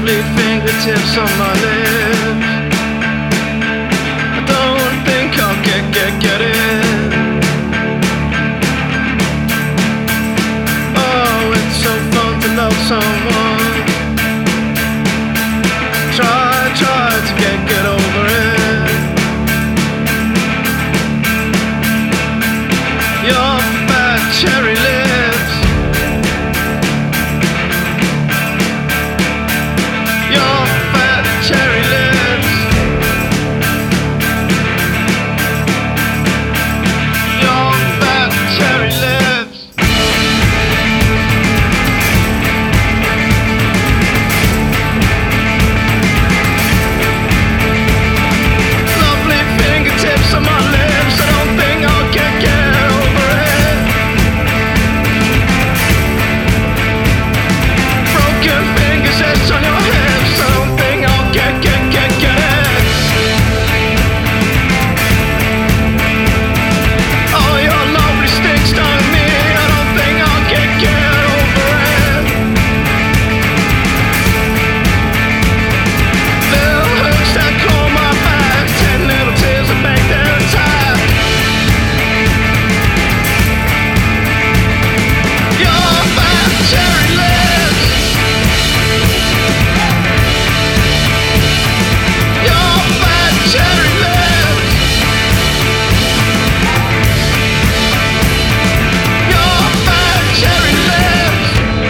lovely fingertips on my lips. I don't think I'll get it. Oh, it's so fun to love someone. Try to get over it. Your fat cherry lips. Your fat cherry lips. Your fat cherry lips. Lovely fingertips on my lips. I don't think I'll get over it. Broken fingers etched on your hips. I don't think I'll get it. Oh, your lovely stick stung me. I don't think I'll get over it. Little hooks that claw my back. 10 little tears that make their attack. Your fat cherry lips. Your fat cherry lips. Your fat cherry lips.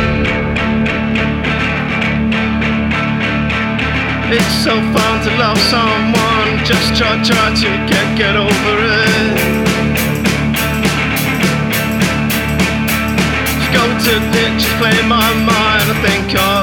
It's so fun to love someone. Just try to get over it. Just go to ditch, play my mind. I think